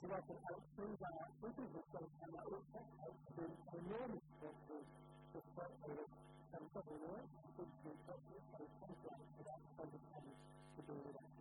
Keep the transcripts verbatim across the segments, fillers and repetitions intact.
So I can help through that, this is the same time that it helps to enormous forces to start to some trouble work, which is also a conflict for that kind of thing to do with that.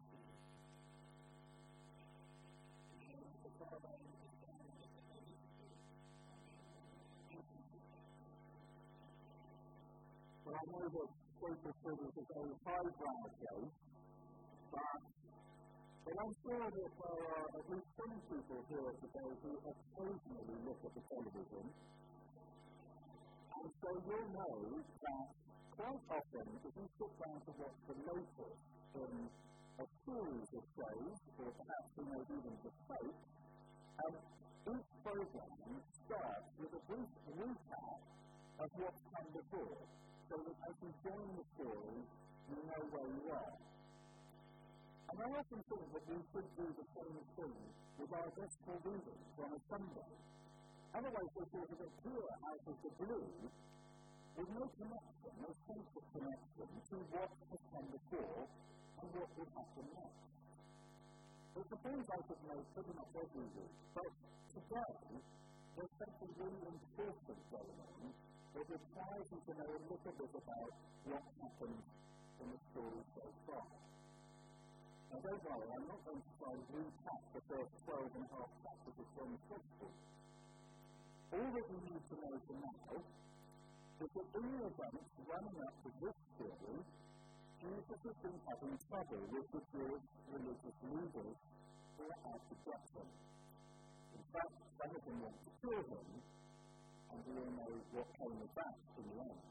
Well, I know that social studies is a highbrow case, but But I'm sure that there are at least some people here today who occasionally look at the television. And so you'll know that quite often, if you sit down to watch the latest in a series of shows, or perhaps you may even the soap, um, each program starts with a brief recap of what's come before, so that as you join the story, you know where you are. And I often think that we should do the same thing with our gospel readings on a Sunday. Otherwise, they sort of appear out of the blue with no connection, no sense of connection to what has come before and what would happen next. It's the things I could make pretty much every week, but today there's something really important going on that requires you to know a little bit about what happened in the story so far. Now, don't worry, I'm not going to try and recap the first twelve and a half chapters of John's Gospel. All that you need to know for now is that in the events running up to this story, Jesus has been having trouble with the Jewish religious leaders who are out to get him. In fact, some of them want to kill him, and we all know what came of that in the end.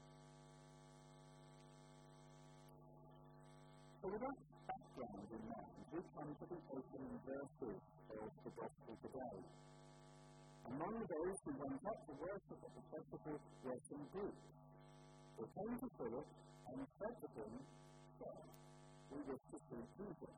So with that background in mind, we come to the opening verses of the Gospel today. Among those who went up to worship at the festival were some Greeks. They came to Philip and said to him, "Sir, we wish to see Jesus."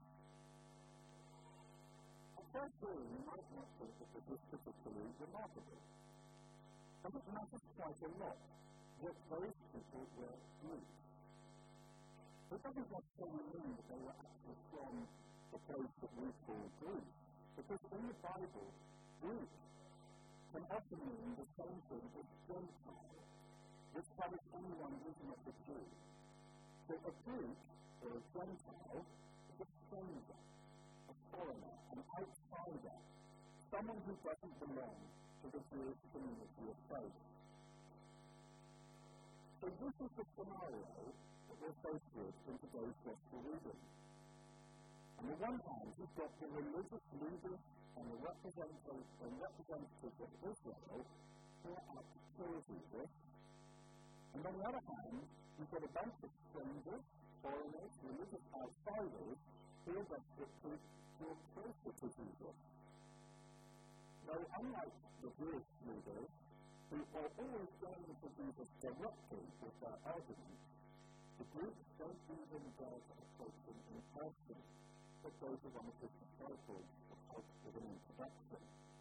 At first hearing, you might not think that this is particularly remarkable. But it matters quite a lot that those people were Greeks. It doesn't necessarily mean that they were actually from the place that we call Greece, because in the Bible, Greek can often mean the same thing as Gentile, which covers anyone who's not a Jew. So a Greek, or a Gentile, is a stranger, a foreigner, an outsider, someone who doesn't belong to the Jewish community of faith. So this is the scenario that we're faced with in today's Gospel reading. On the one hand, you've got the religious leaders and the representatives and representatives of Israel who are out to kill Jesus. And on the other hand, you've got a bunch of strangers, foreigners, religious outsiders who are desperate to draw closer to Jesus. Now, unlike the Jewish leaders, who are always going to Jesus directly with their arguments, the Greeks don't even dare to approach him in person, but go to one of his disciples to help with an introduction.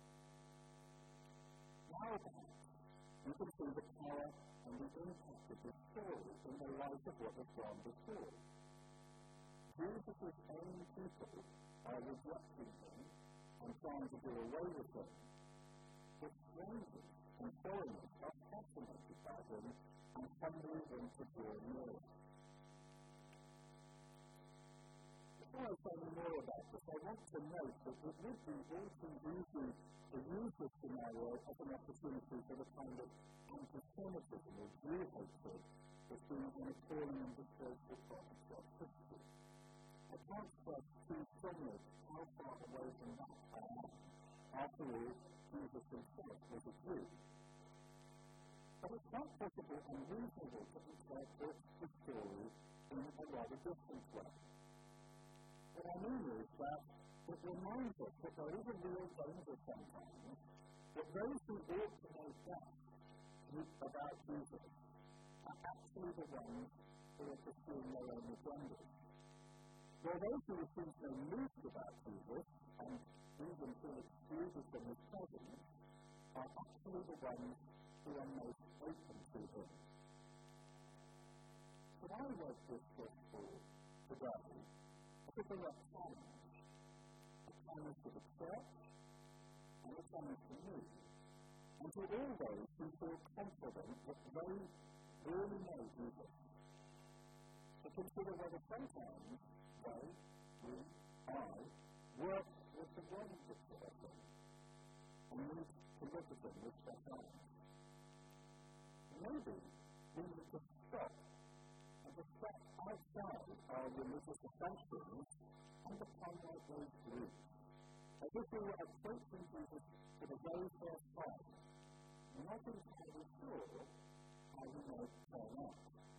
Now, perhaps, you can see the power and the impact of this story in the light of what has gone before. Jesus' own people are rejecting him and trying to do away with him. But strangers and foreigners are fascinated by him and hungry them to draw near. Before I say more about this, I want to note that it would be all too easy to use this scenario as an opportunity for the kind of anti-Semitism or Jew hatred that's been an appalling and disgraceful part of God's history. I can't stress too strongly how far away from that I am. After all, Jesus himself was a Jew. But it's not possible and reasonable to interpret the story in a rather different way. What I mean is that it reminds us that there is a real danger sometimes that those who ought to know best about Jesus are actually the ones who are pursuing their own agendas. While those who seem to know least about Jesus, and even feel excluded from his presence, are actually the ones who are most open to him. When I read this gospel today, I think there are challenge. A challenge to the church, and it's only for me. And to all those who feel confident that they really know Jesus, to consider whether sometimes they, we, I, work with the wrong person, and need to look at them with their eyes. Maybe we need to stop and to step outside our religious assumptions and become like those groups, as if we were approaching Jesus for the very first time, not entirely sure how he might turn out.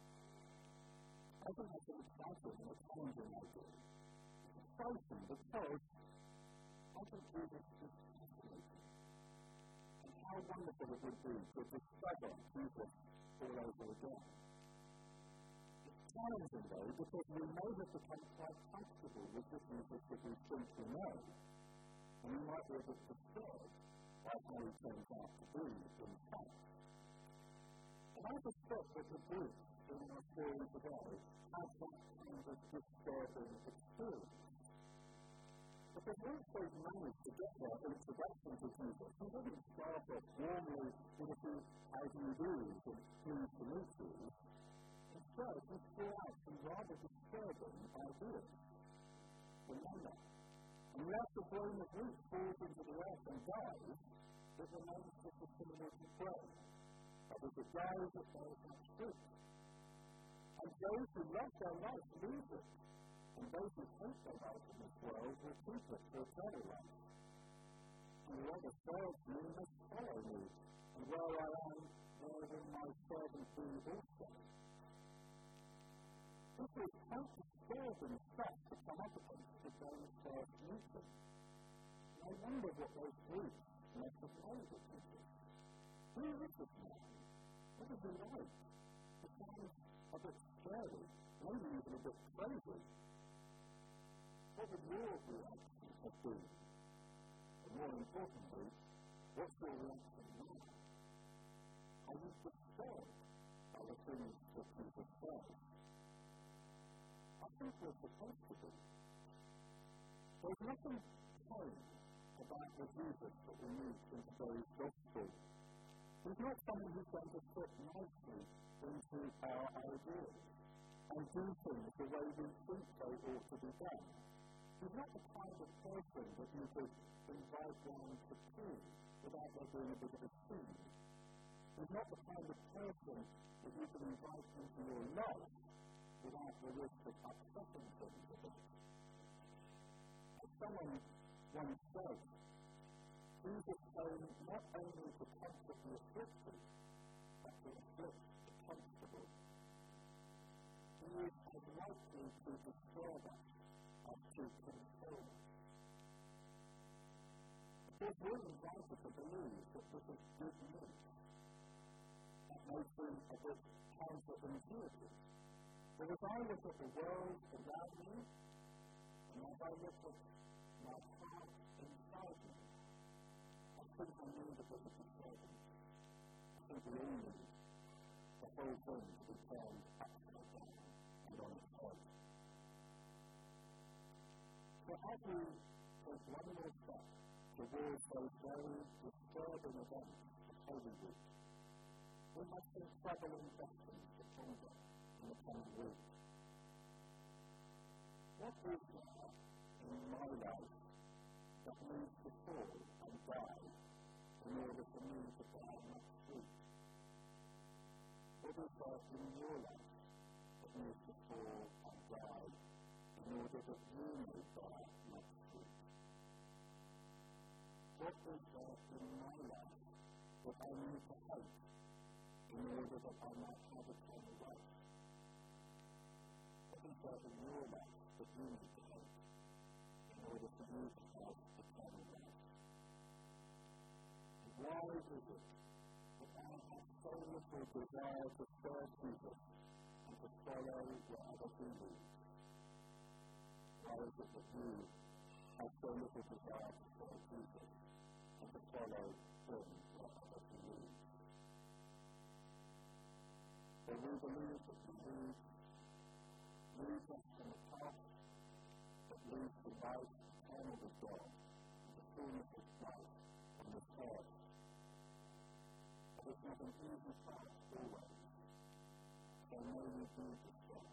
I think that's an exciting and a challenging idea. It's exciting because I think Jesus is fascinating. And how wonderful it would be to discover Jesus all over again. It's challenging though because we may have become quite comfortable with the Jesus that we think we know, and we might be a bit disturbed by how he turns out to be in fact. And I suspect that the group in our story today has that kind of disturbing experience. Because once they've managed to get their introduction to Jesus, he didn't start off warmly with a few how do you do's and pleased to meet you. Instead, he threw out some rather disturbing ideas. Remember, unless the grain of wheat falls into the earth and dies, it remains just a similar to bread. But if it dies, it bears much fruit. And those who love their life lose it, and those who hate their life in this world will keep it for eternal life. And whoever serves me must follow me, and where I am, there will my servant be also. This was quite disturbing stuff to come up against the very first meeting. And I wonder what those groups must have made of Jesus. Who is this man? What is he like? He sounds a bit scary, maybe even a bit crazy. What would your reaction have been? And more importantly, what's your reaction now? Are you disturbed by the things that Jesus says? I think we're supposed to be. There's nothing plain about the Jesus that we meet in today's gospel. He's not someone who's going to fit nicely into our ideas and do things the way we think they ought to be done. He's not the kind of person that you could invite round to tea without there being a bit of a scene. He's not the kind of person that you can invite into your life without the risk of upsetting things a bit. As someone once said, Jesus came not only to comfort the afflicted, but to afflict the comfortable. He is as likely to disturb us as to console us. Because we're invited to believe that this is good news. That may seem a bit counterintuitive. But as I look at the world around me, and as I look at my heart inside me, I think I need a bit of disturbance. I think we all need the whole thing to be turned upside down and on its head. So as we take one more step towards those very disturbing events of Holy Week, we have some troubling questions to ponder in the coming week. What is there in my life that needs to fall and die in order for me to bear much fruit? What is there in your life that needs to fall and die in order that you may bear much fruit? What is there in my life that I need to hate in order that I might have eternal life? What is there in your life that you need to hate in order for you to have eternal life? Why is it that I have so little desire to serve Jesus and to follow wherever he leads? Why is it that you have so little desire to serve Jesus and to follow him wherever he leads? For we believe that he leads, leads us in the path that leads to life eternal with God, and the fullness of life an easy path always. So may we do this.